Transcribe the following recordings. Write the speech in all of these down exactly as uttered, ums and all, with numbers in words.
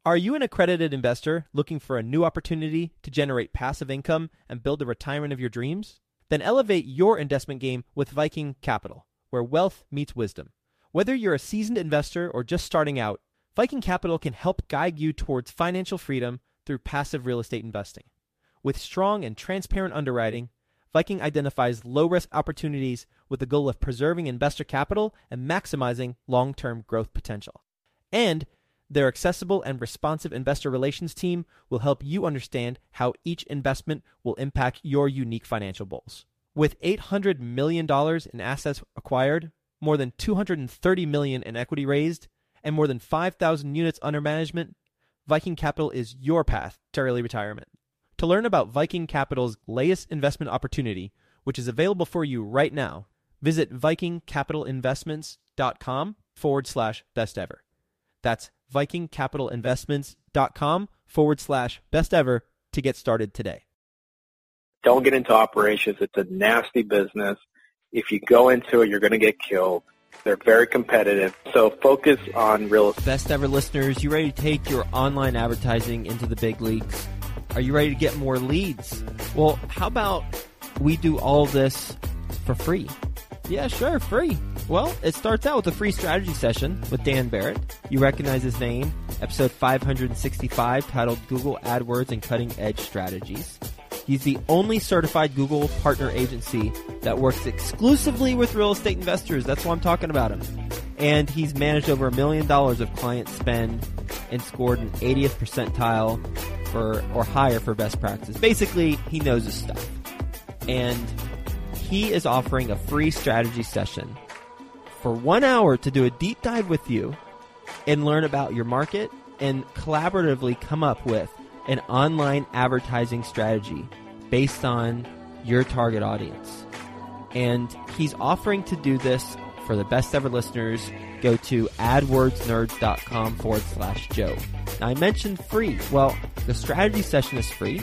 Are you an accredited investor looking for a new opportunity to generate passive income and build the retirement of your dreams? Then elevate your investment game with Viking Capital, where wealth meets wisdom. Whether you're a seasoned investor or just starting out, Viking Capital can help guide you towards financial freedom through passive real estate investing. With strong and transparent underwriting, Viking identifies low-risk opportunities with the goal of preserving investor capital and maximizing long-term growth potential. And their accessible and responsive investor relations team will help you understand how each investment will impact your unique financial goals. With eight hundred million dollars in assets acquired, more than two hundred thirty million dollars in equity raised, and more than five thousand units under management, Viking Capital is your path to early retirement. To learn about Viking Capital's latest investment opportunity, which is available for you right now, visit vikingcapitalinvestments.com forward slash best ever. That's vikingcapitalinvestments.com forward slash best ever to get started today. Don't get into operations. It's a nasty business. If you go into it, you're going to get killed. They're very competitive. So focus on real estate. Best ever listeners, you ready to take your online advertising into the big leagues? Are you ready to get more leads? Well, how about we do all this for free? Yeah, sure, free. Well, it starts out with a free strategy session with Dan Barrett. You recognize his name, episode five hundred sixty-five, titled Google AdWords and Cutting Edge Strategies. He's the only certified Google partner agency that works exclusively with real estate investors. That's why I'm talking about him. And he's managed over a million dollars of client spend and scored an eightieth percentile for or higher for best practices. Basically, he knows his stuff. And he is offering a free strategy session for one hour to do a deep dive with you and learn about your market and collaboratively come up with an online advertising strategy based on your target audience. And he's offering to do this for the best ever listeners. Go to adwordsnerds.com forward slash Joe. Now, I mentioned free. Well, the strategy session is free.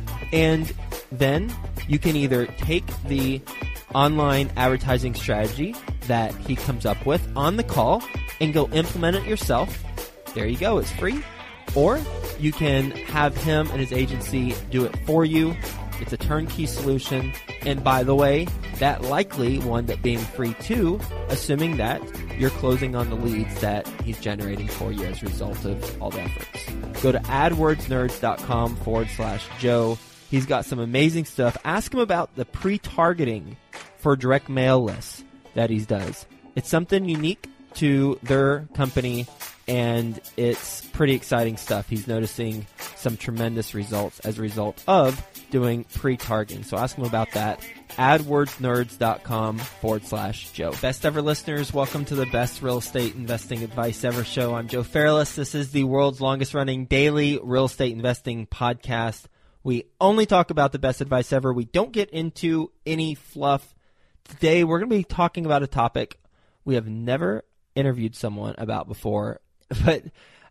And then you can either take the online advertising strategy that he comes up with on the call and go implement it yourself. There you go. It's free. Or you can have him and his agency do it for you. It's a turnkey solution. And by the way, that likely wound up being free too, assuming that you're closing on the leads that he's generating for you as a result of all the efforts. Go to adwordsnerds.com forward slash Joe. He's got some amazing stuff. Ask him about the pre-targeting for direct mail lists that he does. It's something unique to their company, and it's pretty exciting stuff. He's noticing some tremendous results as a result of doing pre-targeting. So ask him about that. AdWordsNerds.com forward slash Joe. Best ever listeners, welcome to the best real estate investing advice ever show. I'm Joe Fairless. This is the world's longest running daily real estate investing podcast. We only talk about the best advice ever. We don't get into any fluff. Today, we're going to be talking about a topic we have never interviewed someone about before. But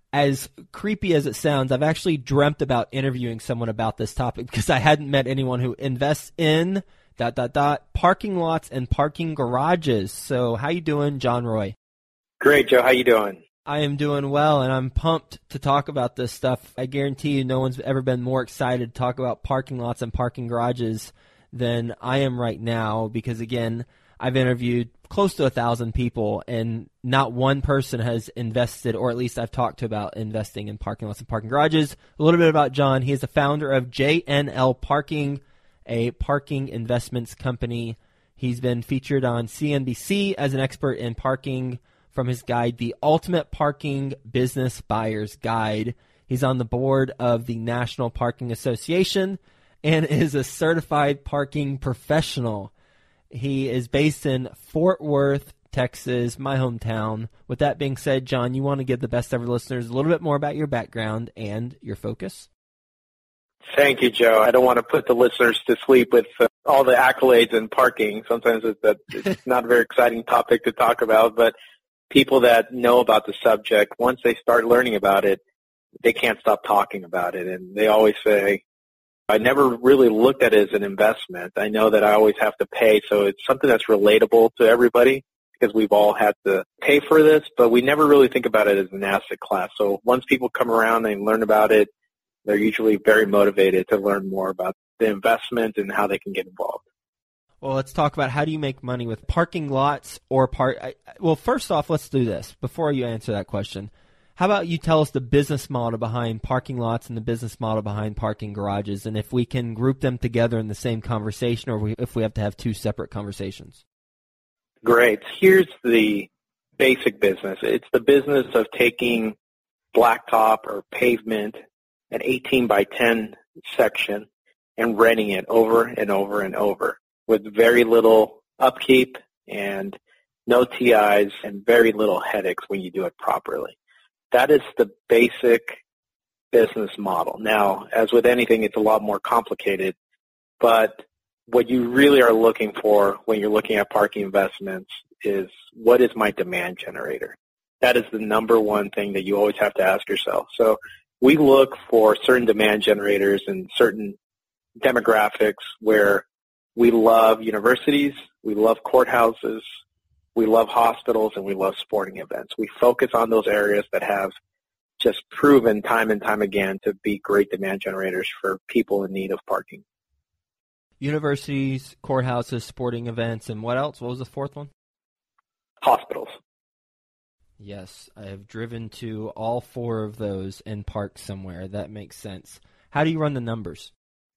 as creepy as it sounds, I've actually dreamt about interviewing someone about this topic because I hadn't met anyone who invests in dot, dot, dot, parking lots and parking garages. So how you doing, John Roy? Great, Joe. How you doing? I am doing well, and I'm pumped to talk about this stuff. I guarantee you no one's ever been more excited to talk about parking lots and parking garages than I am right now because, again, I've interviewed close to a thousand people, and not one person has invested, or at least I've talked to about investing in parking lots and parking garages. A little bit about John. He is the founder of J N L Parking, a parking investments company. He's been featured on C N B C as an expert in parking from his guide, The Ultimate Parking Business Buyer's Guide. He's on the board of the National Parking Association and is a certified parking professional. He is based in Fort Worth, Texas, my hometown. With that being said, John, you want to give the best ever listeners a little bit more about your background and your focus? Thank you, Joe. I don't want to put the listeners to sleep with uh, all the accolades in parking. Sometimes it's, a, it's not a very exciting topic to talk about, but people that know about the subject, once they start learning about it, they can't stop talking about it. And they always say, I never really looked at it as an investment. I know that I always have to pay, so it's something that's relatable to everybody. because we've all had to pay for this, but we never really think about it as an asset class. So once people come around and learn about it, they're usually very motivated to learn more about the investment and how they can get involved. Well, let's talk about how do you make money with parking lots or park. Well, first off, let's do this before you answer that question. How about you tell us the business model behind parking lots and the business model behind parking garages, and if we can group them together in the same conversation, or if we have to have two separate conversations. Great. Here's the basic business. It's the business of taking blacktop or pavement, an eighteen by ten section, and renting it over and over and over with very little upkeep and no T Is and very little headaches when you do it properly. That is the basic business model. Now, as with anything, it's a lot more complicated, but what you really are looking for when you're looking at parking investments is, what is my demand generator? That is the number one thing that you always have to ask yourself. So we look for certain demand generators and certain demographics where we love universities, we love courthouses, we love hospitals, and we love sporting events. We focus on those areas that have just proven time and time again to be great demand generators for people in need of parking. Universities, courthouses, sporting events, and what else? What was the fourth one? Hospitals. Yes, I have driven to all four of those and parked somewhere. That makes sense. How do you run the numbers?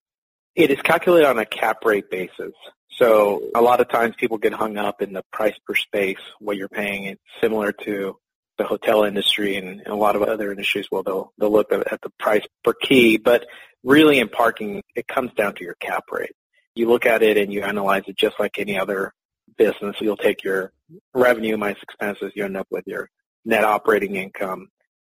It is calculated on a cap rate basis. So a lot of times people get hung up in the price per space, what you're paying. It's similar to the hotel industry and, and a lot of other industries. Well, they'll, they'll look at, at the price per key. But really in parking, it comes down to your cap rate. You look at it and you analyze it just like any other business. You'll take your revenue minus expenses. You end up with your net operating income,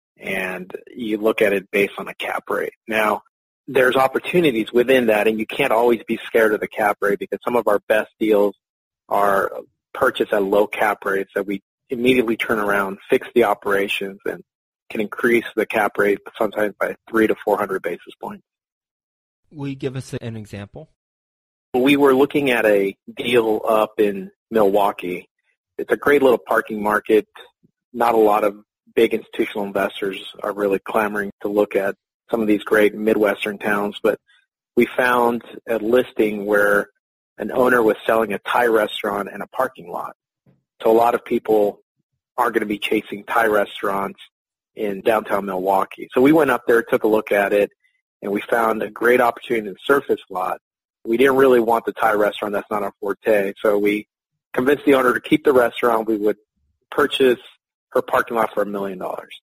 and you look at it based on a cap rate. Now, there's opportunities within that, and you can't always be scared of the cap rate, because some of our best deals are purchased at low cap rates that we immediately turn around, fix the operations, and can increase the cap rate sometimes by three to four hundred basis points. Will you give us an example? We were looking at a deal up in Milwaukee. It's a great little parking market. Not a lot of big institutional investors are really clamoring to look at some of these great Midwestern towns, but we found a listing where an owner was selling a Thai restaurant and a parking lot. So a lot of people aren't going to be chasing Thai restaurants in downtown Milwaukee. So we went up there, took a look at it, and we found a great opportunity in the surface lot. We didn't really want the Thai restaurant. That's not our forte. So we convinced the owner to keep the restaurant. We would purchase her parking lot for a million dollars.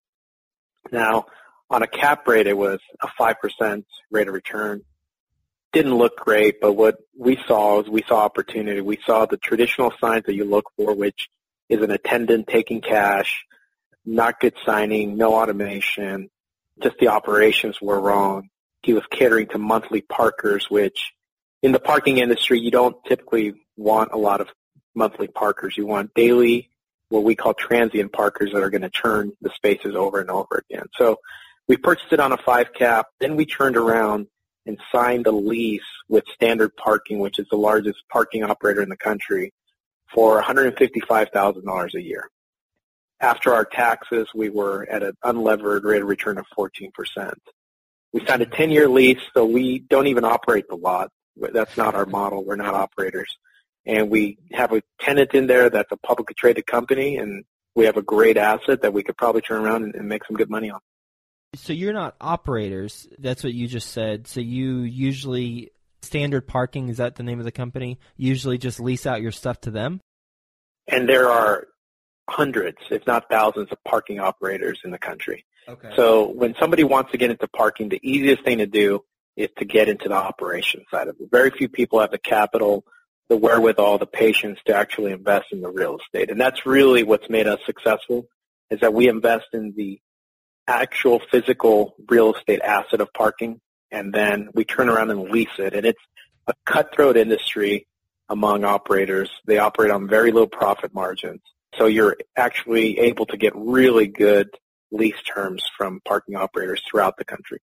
Now, on a cap rate, it was a five percent rate of return. Didn't look great, but what we saw was we saw opportunity. We saw the traditional signs that you look for, which is an attendant taking cash, not good signing, no automation, just the operations were wrong. He was catering to monthly parkers, which in the parking industry, you don't typically want a lot of monthly parkers. You want daily, what we call transient parkers that are going to turn the spaces over and over again. So we purchased it on a five cap. Then we turned around and signed a lease with Standard Parking, which is the largest parking operator in the country, for one hundred fifty-five thousand dollars a year. After our taxes, we were at an unlevered rate of return of fourteen percent. We signed a ten-year lease, so we don't even operate the lot. That's not our model. We're not operators. And we have a tenant in there that's a publicly traded company, and we have a great asset that we could probably turn around and, and make some good money on. So you're not operators. That's what you just said. So you usually, Standard Parking, is that the name of the company, usually just lease out your stuff to them? And there are hundreds, if not thousands, of parking operators in the country. Okay. So when somebody wants to get into parking, the easiest thing to do is to get into the operation side of it. Very few people have the capital, the wherewithal, the patience to actually invest in the real estate. And that's really what's made us successful, is that we invest in the actual physical real estate asset of parking, and then we turn around and lease it. And it's a cutthroat industry among operators. They operate on very low profit margins. So you're actually able to get really good lease terms from parking operators throughout the country.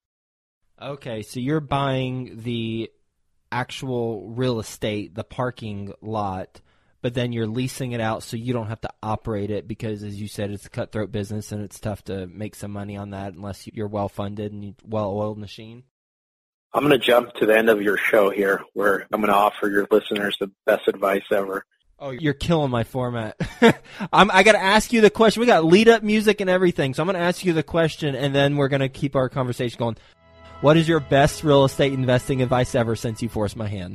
Okay, so you're buying the actual real estate, the parking lot, but then you're leasing it out so you don't have to operate it because, as you said, it's a cutthroat business and it's tough to make some money on that unless you're well-funded and well-oiled machine? I'm going to jump to the end of your show here where I'm going to offer your listeners the best advice ever. Oh, you're killing my format. I'm, I got to ask you the question. We got lead-up music and everything, so I'm going to ask you the question, and then we're going to keep our conversation going. What is your best real estate investing advice ever since you forced my hand?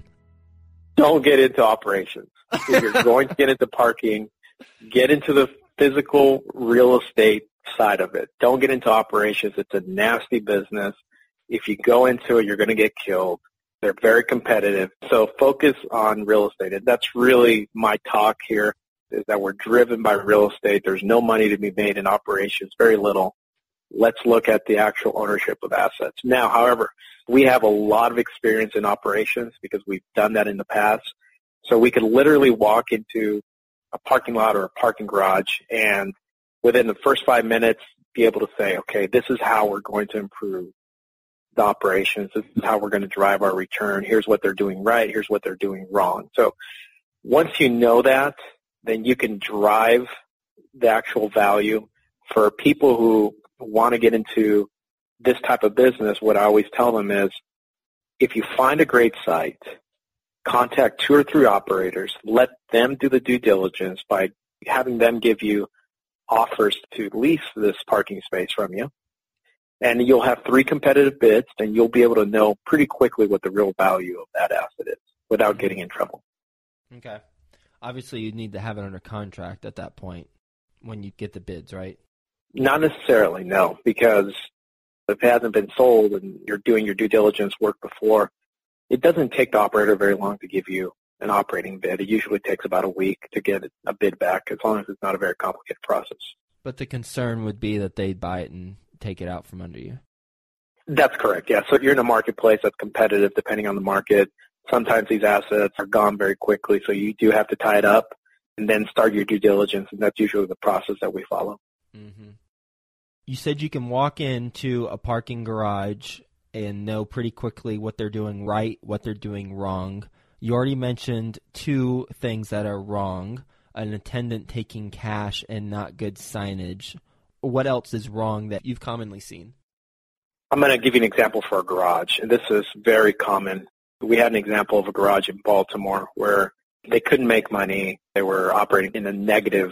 Don't get into operations. If you're going to get into parking, get into the physical real estate side of it. Don't get into operations. It's a nasty business. If you go into it, you're going to get killed. They're very competitive. So focus on real estate. And that's really my talk here, is that we're driven by real estate. There's no money to be made in operations, very little. Let's look at the actual ownership of assets. Now, however, we have a lot of experience in operations because we've done that in the past. So we could literally walk into a parking lot or a parking garage and within the first five minutes be able to say, okay, this is how we're going to improve the operations. This is how we're going to drive our return. Here's what they're doing right. Here's what they're doing wrong. So once you know that, then you can drive the actual value. For people who want to get into this type of business, what I always tell them is if you find a great site, contact two or three operators, let them do the due diligence by having them give you offers to lease this parking space from you. And you'll have three competitive bids, and you'll be able to know pretty quickly what the real value of that asset is without getting in trouble. Okay. Obviously, you'd need to have it under contract at that point when you get the bids, right? Not necessarily, no, because if it hasn't been sold and you're doing your due diligence work before, it doesn't take the operator very long to give you an operating bid. It usually takes about a week to get a bid back, as long as it's not a very complicated process. But the concern would be that they'd buy it and take it out from under you. That's correct, yeah. So you're in a marketplace that's competitive depending on the market. Sometimes these assets are gone very quickly, so you do have to tie it up and then start your due diligence, and that's usually the process that we follow. Mm-hmm. You said you can walk into a parking garage and know pretty quickly what they're doing right, what they're doing wrong. You already mentioned two things that are wrong, an attendant taking cash and not good signage. What else is wrong that you've commonly seen? I'm going to give you an example for a garage, and this is very common. We had an example of a garage in Baltimore where they couldn't make money. They were operating in a negative,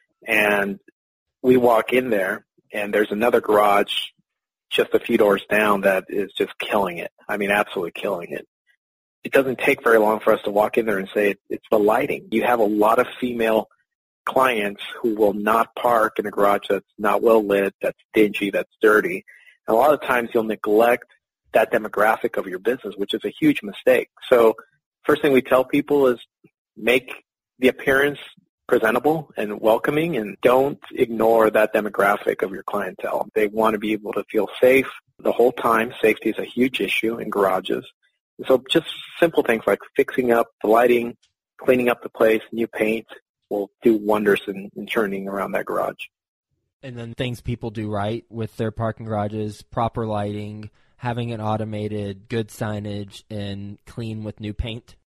and we walk in there, and there's another garage just a few doors down that is just killing it. I mean, absolutely killing it. It doesn't take very long for us to walk in there and say it's the lighting. You have a lot of female clients who will not park in a garage that's not well lit, that's dingy, that's dirty. And a lot of times you'll neglect that demographic of your business, which is a huge mistake. So first thing we tell people is make the appearance presentable and welcoming, and don't ignore that demographic of your clientele. They want to be able to feel safe the whole time. Safety is a huge issue in garages. So just simple things like fixing up the lighting, cleaning up the place, new paint will do wonders in, in turning around that garage. And then things people do right with their parking garages, proper lighting, having it automated, good signage, and clean with new paint?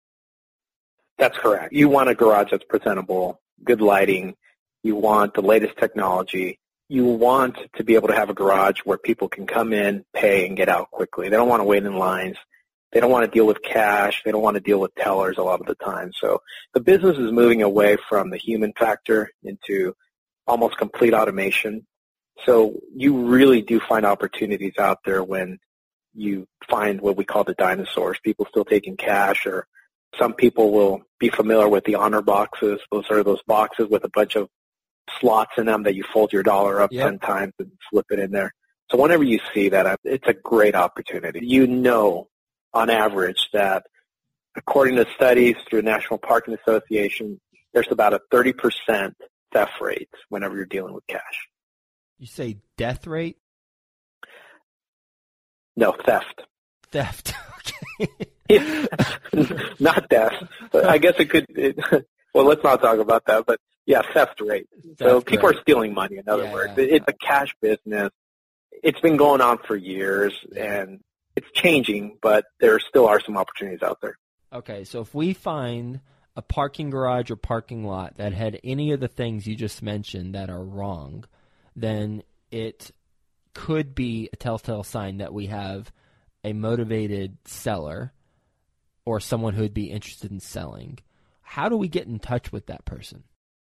That's correct. You want a garage that's presentable, good lighting. You want the latest technology. You want to be able to have a garage where people can come in, pay, and get out quickly. They don't want to wait in lines. They don't want to deal with cash. They don't want to deal with tellers a lot of the time. So the business is moving away from the human factor into almost complete automation. So you really do find opportunities out there when you find what we call the dinosaurs, people still taking cash, or some people will be familiar with the honor boxes. Those are those boxes with a bunch of slots in them that you fold your dollar up yep. ten times and slip it in there. So whenever you see that, it's a great opportunity. You know, on average, that according to studies through the National Parking Association, there's about a thirty percent theft rate whenever you're dealing with cash. You say death rate? No, theft. Theft. Okay. Yeah. Not death. But I guess it could. It, well, let's not talk about that. But yeah, theft rate. Theft so people rate. are stealing money. In other yeah, words, yeah, it's yeah. a cash business. It's been going on for years, and it's changing. But there still are some opportunities out there. Okay, so if we find a parking garage or parking lot that had any of the things you just mentioned that are wrong, then it could be a telltale sign that we have a motivated seller or someone who would be interested in selling. How do we get in touch with that person?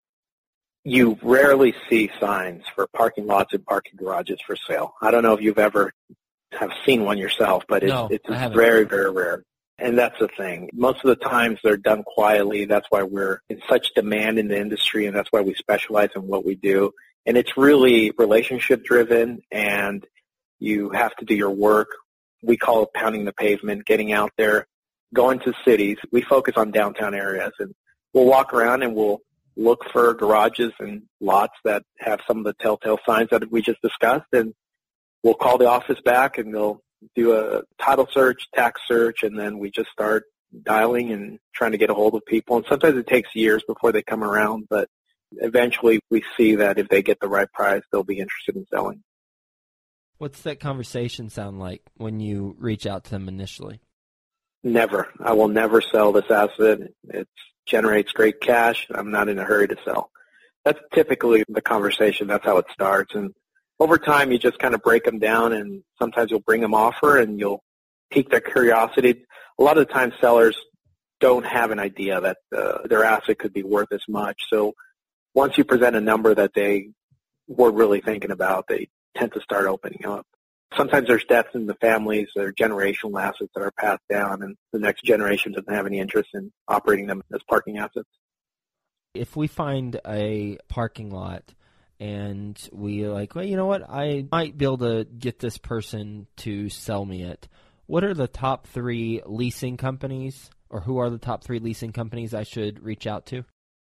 You rarely see signs for parking lots and parking garages for sale. I don't know if you've ever have seen one yourself, but it's, no, it's very, very rare. And that's the thing. Most of the times they're done quietly. That's why we're in such demand in the industry, and that's why we specialize in what we do. And it's really relationship driven, and you have to do your work. We call it pounding the pavement, getting out there, going to cities. We focus on downtown areas, and we'll walk around and we'll look for garages and lots that have some of the telltale signs that we just discussed, and we'll call the office back and they'll do a title search, tax search, and then we just start dialing and trying to get a hold of people. And sometimes it takes years before they come around, but eventually we see that if they get the right price, they'll be interested in selling. What's that conversation sound like when you reach out to them initially? Never. I will never sell this asset. It generates great cash. I'm not in a hurry to sell. That's typically the conversation. That's how it starts. And over time, you just kind of break them down, and sometimes you'll bring them offer and you'll pique their curiosity. A lot of the time, sellers don't have an idea that uh, their asset could be worth as much. So once you present a number that they were really thinking about, they tend to start opening up. Sometimes there's deaths in the families. There are generational assets that are passed down, and the next generation doesn't have any interest in operating them as parking assets. If we find a parking lot and we like, well, you know what, I might be able to get this person to sell me it, what are the top three leasing companies, or who are the top three leasing companies I should reach out to?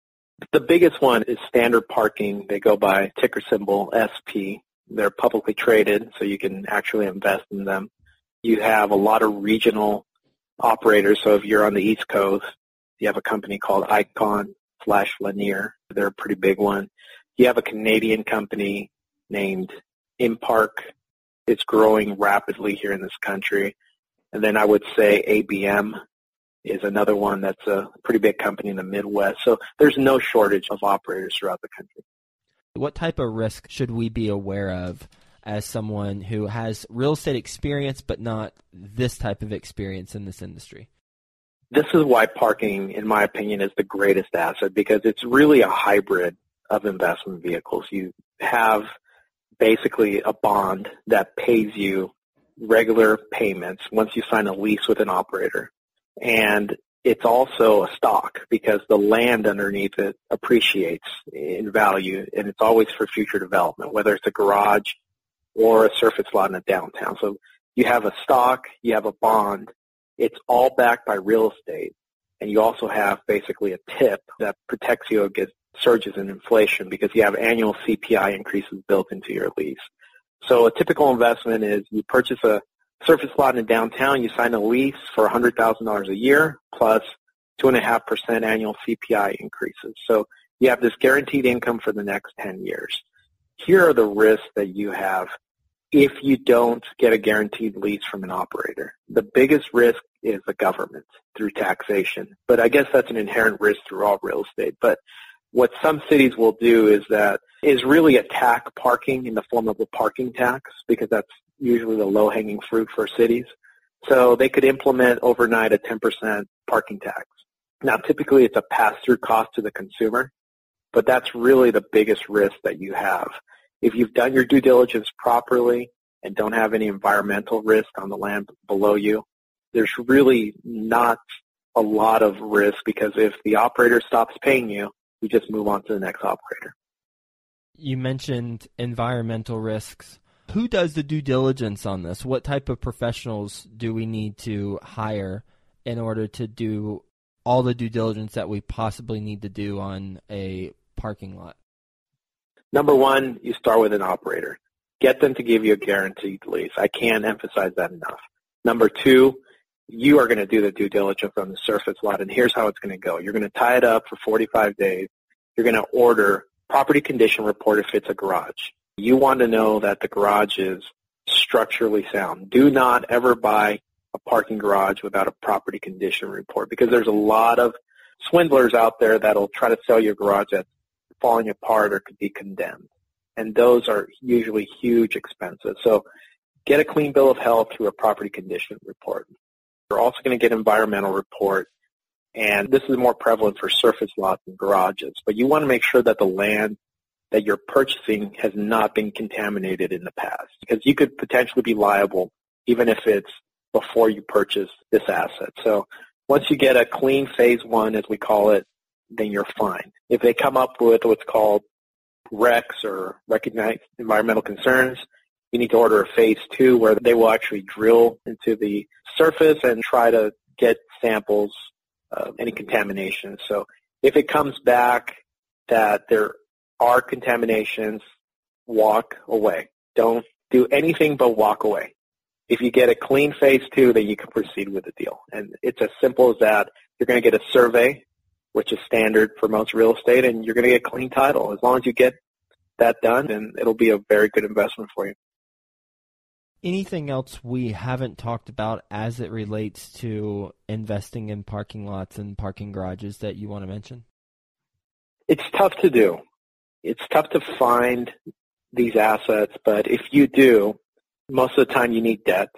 The biggest one is Standard Parking. They go by ticker symbol S P. They're publicly traded, so you can actually invest in them. You have a lot of regional operators. So if you're on the East Coast, you have a company called Icon slash Lanier. They're a pretty big one. You have a Canadian company named Impark. It's growing rapidly here in this country. And then I would say A B M is another one that's a pretty big company in the Midwest. So there's no shortage of operators throughout the country. What type of risk should we be aware of as someone who has real estate experience but not this type of experience in this industry? This is why parking, in my opinion, is the greatest asset, because it's really a hybrid of investment vehicles. You have basically a bond that pays you regular payments once you sign a lease with an operator. And it's also a stock because the land underneath it appreciates in value, and it's always for future development, whether it's a garage or a surface lot in a downtown. So you have a stock, you have a bond. It's all backed by real estate, and you also have basically a tip that protects you against surges in inflation because you have annual C P I increases built into your lease. So a typical investment is you purchase a surface lot in downtown, you sign a lease for one hundred thousand dollars a year plus two point five percent annual C P I increases. So you have this guaranteed income for the next ten years. Here are the risks that you have if you don't get a guaranteed lease from an operator. The biggest risk is the government through taxation. But I guess that's an inherent risk through all real estate. But what some cities will do is that is really attack parking in the form of a parking tax, because that's usually the low-hanging fruit for cities. So they could implement overnight a ten percent parking tax. Now, typically it's a pass-through cost to the consumer, but that's really the biggest risk that you have. If you've done your due diligence properly and don't have any environmental risk on the land below you, there's really not a lot of risk, because if the operator stops paying you, you just move on to the next operator. You mentioned environmental risks. Who does the due diligence on this? What type of professionals do we need to hire in order to do all the due diligence that we possibly need to do on a parking lot? Number one, you start with an operator. Get them to give you a guaranteed lease. I can't emphasize that enough. Number two, you are going to do the due diligence on the surface lot, and here's how it's going to go. You're going to tie it up for forty-five days. You're going to order property condition report if it's a garage. You want to know that the garage is structurally sound. Do not ever buy a parking garage without a property condition report, because there's a lot of swindlers out there that'll try to sell your garage that's falling apart or could be condemned. And those are usually huge expenses. So get a clean bill of health through a property condition report. You're also going to get an environmental report. And this is more prevalent for surface lots and garages. But you want to make sure that the land that you're purchasing has not been contaminated in the past, because you could potentially be liable even if it's before you purchase this asset. So once you get a clean phase one, as we call it, then you're fine. If they come up with what's called RECs or recognized environmental concerns, you need to order a phase two where they will actually drill into the surface and try to get samples of any contamination. So if it comes back that there are contaminations, walk away. Don't do anything but walk away. If you get a clean phase two, then you can proceed with the deal. And it's as simple as that. You're going to get a survey, which is standard for most real estate, and you're going to get clean title. As long as you get that done, then it'll be a very good investment for you. Anything else we haven't talked about as it relates to investing in parking lots and parking garages that you want to mention? It's tough to do. It's tough to find these assets, but if you do, most of the time you need debt.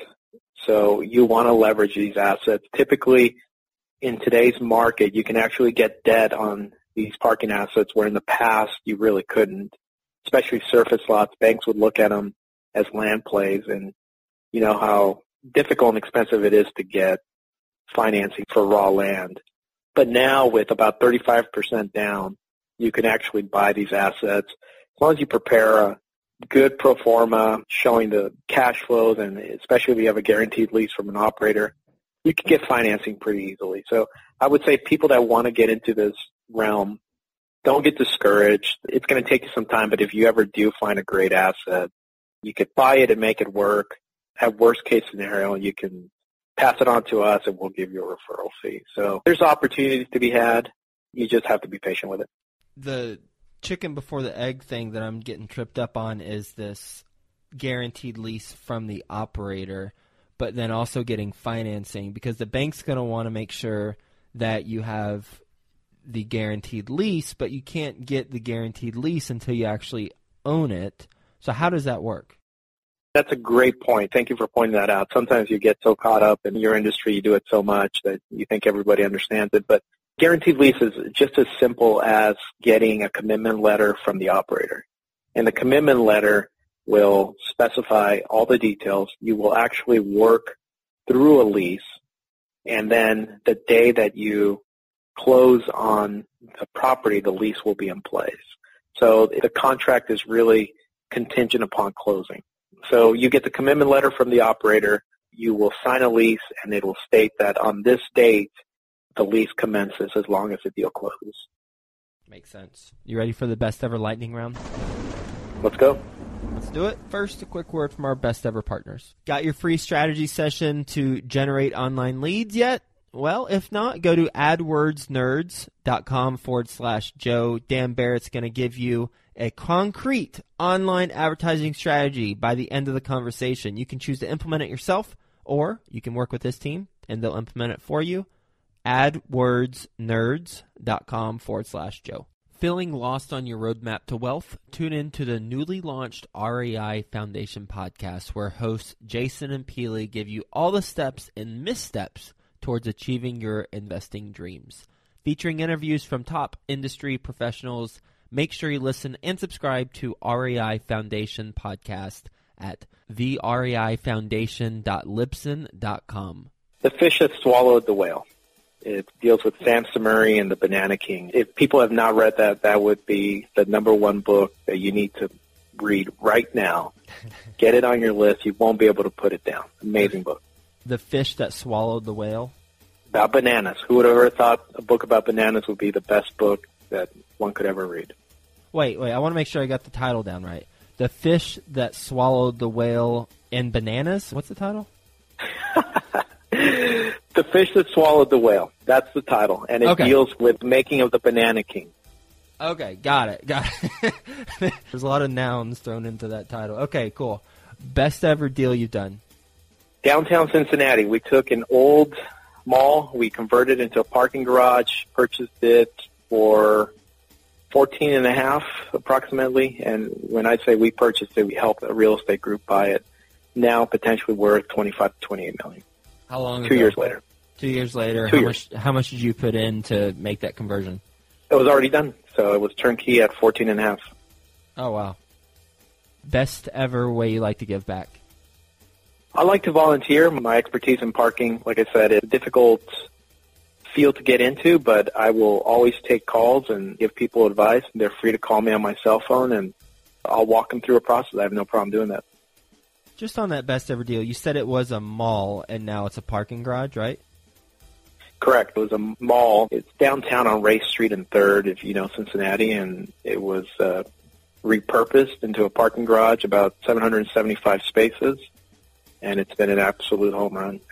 So you want to leverage these assets. Typically, in today's market, you can actually get debt on these parking assets where in the past you really couldn't, especially surface lots. Banks would look at them as land plays, and you know how difficult and expensive it is to get financing for raw land. But now with about thirty-five percent down, you can actually buy these assets. As long as you prepare a good pro forma showing the cash flows, and especially if you have a guaranteed lease from an operator, you can get financing pretty easily. So I would say people that want to get into this realm, don't get discouraged. It's going to take you some time, but if you ever do find a great asset, you could buy it and make it work. At worst case scenario, you can pass it on to us and we'll give you a referral fee. So there's opportunities to be had. You just have to be patient with it. The chicken before the egg thing that I'm getting tripped up on is this guaranteed lease from the operator, but then also getting financing, because the bank's going to want to make sure that you have the guaranteed lease, but you can't get the guaranteed lease until you actually own it. So how does that work? That's a great point. Thank you for pointing that out. Sometimes you get so caught up in your industry, you do it so much that you think everybody understands it. But guaranteed lease is just as simple as getting a commitment letter from the operator. And the commitment letter will specify all the details. You will actually work through a lease, and then the day that you close on the property, the lease will be in place. So the contract is really contingent upon closing. So you get the commitment letter from the operator, you will sign a lease, and it will state that on this date, the lease commences as long as the deal closes. Makes sense. You ready for the best ever lightning round? Let's go. Let's do it. First, a quick word from our best ever partners. Got your free strategy session to generate online leads yet? Well, if not, go to adwordsnerds.com forward slash Joe. Dan Barrett's going to give you a concrete online advertising strategy by the end of the conversation. You can choose to implement it yourself, or you can work with this team and they'll implement it for you. adwordsnerds.com forward slash Joe. Feeling lost on your roadmap to wealth? Tune in to the newly launched R E I Foundation podcast, where hosts Jason and Peely give you all the steps and missteps towards achieving your investing dreams. Featuring interviews from top industry professionals, make sure you listen and subscribe to R E I Foundation podcast at the R E I foundation dot libsyn dot com. The Fish That Swallowed the Whale. It deals with Sam Samuri and the Banana King. If people have not read that, that would be the number one book that you need to read right now. Get it on your list. You won't be able to put it down. Amazing book. The Fish That Swallowed the Whale. About bananas. Who would have ever thought a book about bananas would be the best book that one could ever read? Wait, wait. I want to make sure I got the title down right. The Fish That Swallowed the Whale and Bananas? What's the title? The Fish That Swallowed the Whale. That's the title. And it okay. deals with the making of the Banana King. Okay, got it. Got it. There's a lot of nouns thrown into that title. Okay, cool. Best ever deal you've done? Downtown Cincinnati. We took an old mall. We converted it into a parking garage, purchased it for fourteen and a half approximately. And when I say we purchased it, we helped a real estate group buy it. Now potentially worth twenty-five to twenty-eight million. How long? Two ago? years later. Two years later. Two how years. much? How much did you put in to make that conversion? It was already done, so it was turnkey at fourteen and a half. Oh wow! Best ever way you like to give back? I like to volunteer. My expertise in parking, like I said, is a difficult field to get into, but I will always take calls and give people advice. They're free to call me on my cell phone, and I'll walk them through a process. I have no problem doing that. Just on that best ever deal, you said it was a mall, and now it's a parking garage, right? Correct. It was a mall. It's downtown on Race Street and third, if you know Cincinnati, and it was uh, repurposed into a parking garage, about seven hundred seventy-five spaces, and it's been an absolute home run.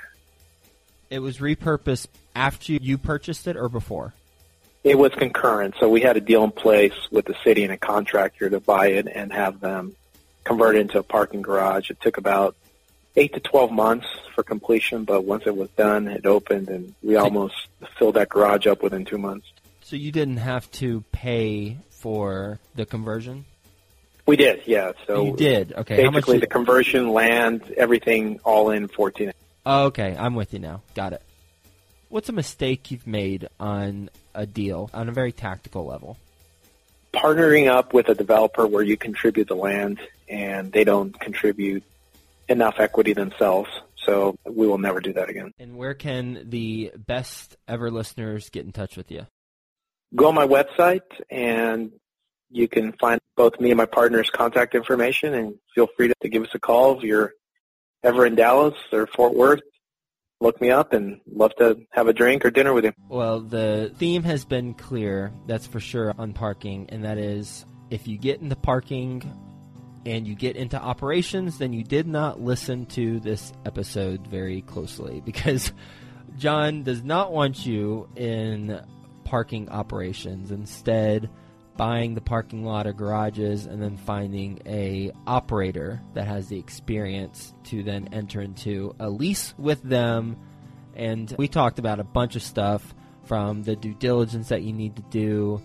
It was repurposed after you purchased it or before? It was concurrent, so we had a deal in place with the city and a contractor to buy it and have them convert it into a parking garage. It took about eight to twelve months for completion, but once it was done, it opened, and we almost filled that garage up within two months. So you didn't have to pay for the conversion? We did, yeah. So you did? Okay. Basically, How much did... the conversion, land, everything, all in fourteen. Oh, okay. I'm with you now. Got it. What's a mistake you've made on a deal on a very tactical level? Partnering up with a developer where you contribute the land and they don't contribute enough equity themselves. So we will never do that again. And where can the best ever listeners get in touch with you? Go on my website, and you can find both me and my partner's contact information, and feel free to give us a call if you're ever in Dallas or Fort Worth. Look me up, and love to have a drink or dinner with you. Well, the theme has been clear, that's for sure, on parking, and that is if you get into parking and you get into operations, then you did not listen to this episode very closely, because John does not want you in parking operations. Instead, buying the parking lot or garages and then finding a operator that has the experience to then enter into a lease with them. And we talked about a bunch of stuff, from the due diligence that you need to do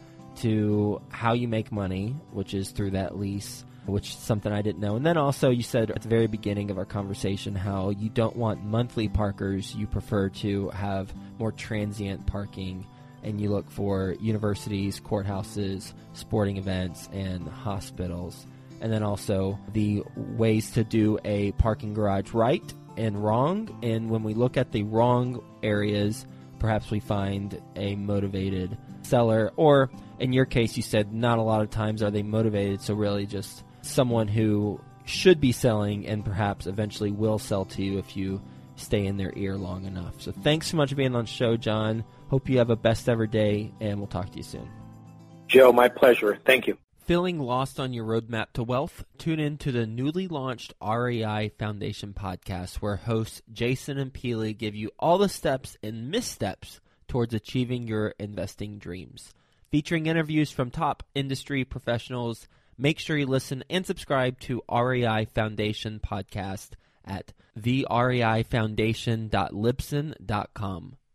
to how you make money, which is through that lease, which is something I didn't know. And then also you said at the very beginning of our conversation how you don't want monthly parkers, you prefer to have more transient parking, and you look for universities, courthouses, sporting events, and hospitals. And then also the ways to do a parking garage right and wrong. And when we look at the wrong areas, perhaps we find a motivated seller. Or in your case, you said not a lot of times are they motivated, so really just someone who should be selling and perhaps eventually will sell to you if you stay in their ear long enough. So thanks so much for being on the show, John. Hope you have a best ever day, and we'll talk to you soon. Joe, my pleasure. Thank you. Feeling lost on your roadmap to wealth? Tune in to the newly launched R E I Foundation podcast, where hosts Jason and Peely give you all the steps and missteps towards achieving your investing dreams. Featuring interviews from top industry professionals, make sure you listen and subscribe to R E I Foundation podcast at the R E I foundation dot libsyn dot com.